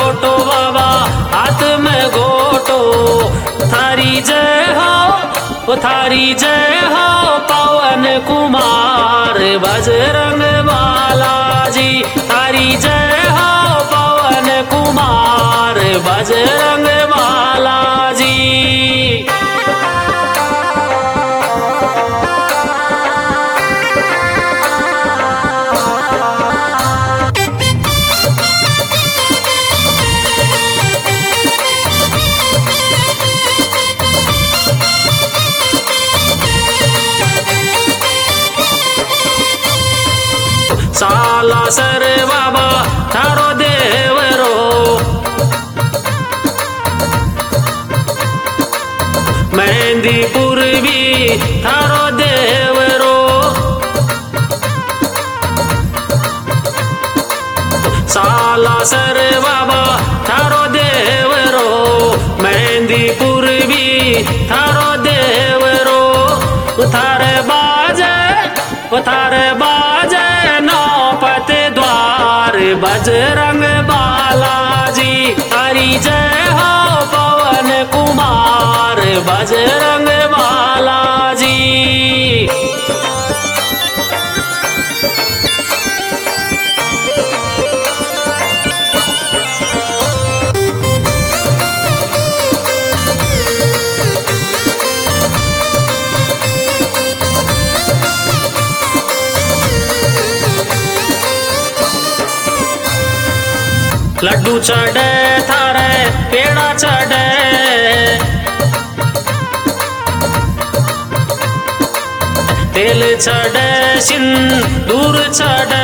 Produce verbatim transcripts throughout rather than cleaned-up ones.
लोटो बाबा हाथ में घोटो। थारी जय हो थारी जय हो पवन कुमार बजरंग बालाजी। थारी जय हो पवन कुमार बजरंग बालाजी। साला सर बाबा थारो देवरो। मेहंदीपुर भी थारो देवरो। साला सर बाबा थारो देवरो। मेहंदीपुर भी थारो देवरो। थारे बाजे थारे बाजे नौपत द्वार बजरंग बालाजी। थारी जय हो पवन कुमार बजरंग बालाजी। लड्डू चढ़े थारे पेड़ा चढ़े। तेल चढ़े सिंदूर चढ़े।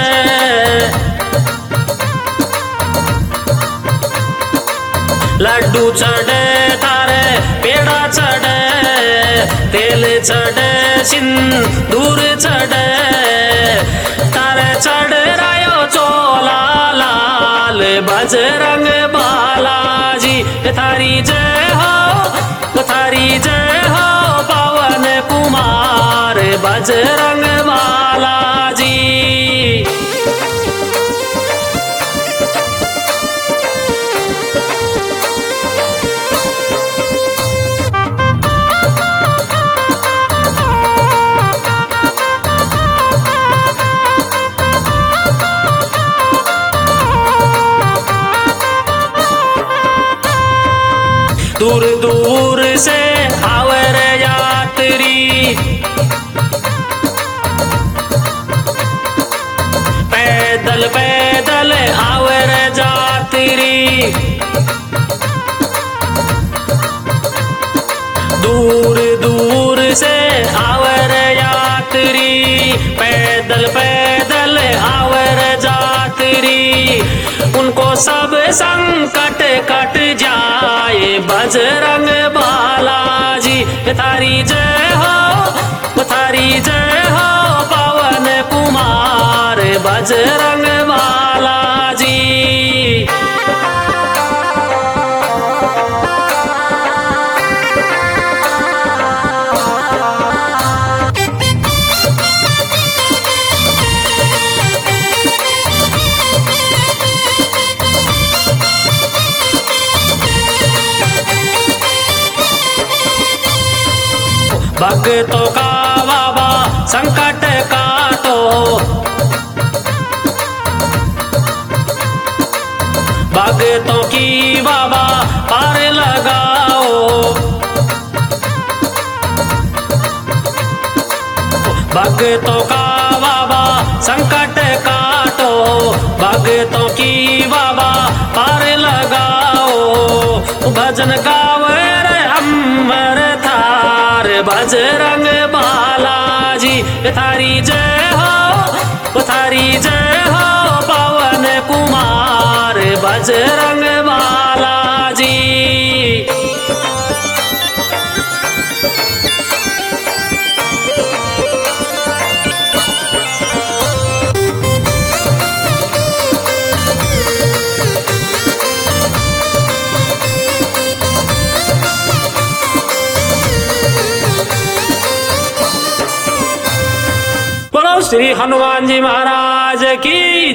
लड्डू चढ़े थारे पेड़ा चढ़े। तेल चढ़े सिंदूर चढ़े। थारे चढ़ रायो चोला लाल बजरंग बालाजी। थारी जय हो थारी जय हो पवन कुमार बजरंग बालाजी। दूर दूर से आवर यात्री। पैदल पैदल आवर यात्री। दूर दूर से आवर यात्री। पैदल पैदल आवर यात्री। उनको सब संकट कट जाए बजरंग बालाजी। थारी जय हो थारी जय हो पवन कुमार बजरंग बालाजी। भक्तों का बाबा संकट काटो। भक्तों की बाबा पार लगाओ। भक्तों का बाबा संकट काटो। भक्तों की बाबा पार लगाओ। भजन गावे रे हमर थार बजरंग बालाजी। थारी जय हो थारी जय हो पवन कुमार बजरंग बालाजी। श्री हनुमान जी महाराज की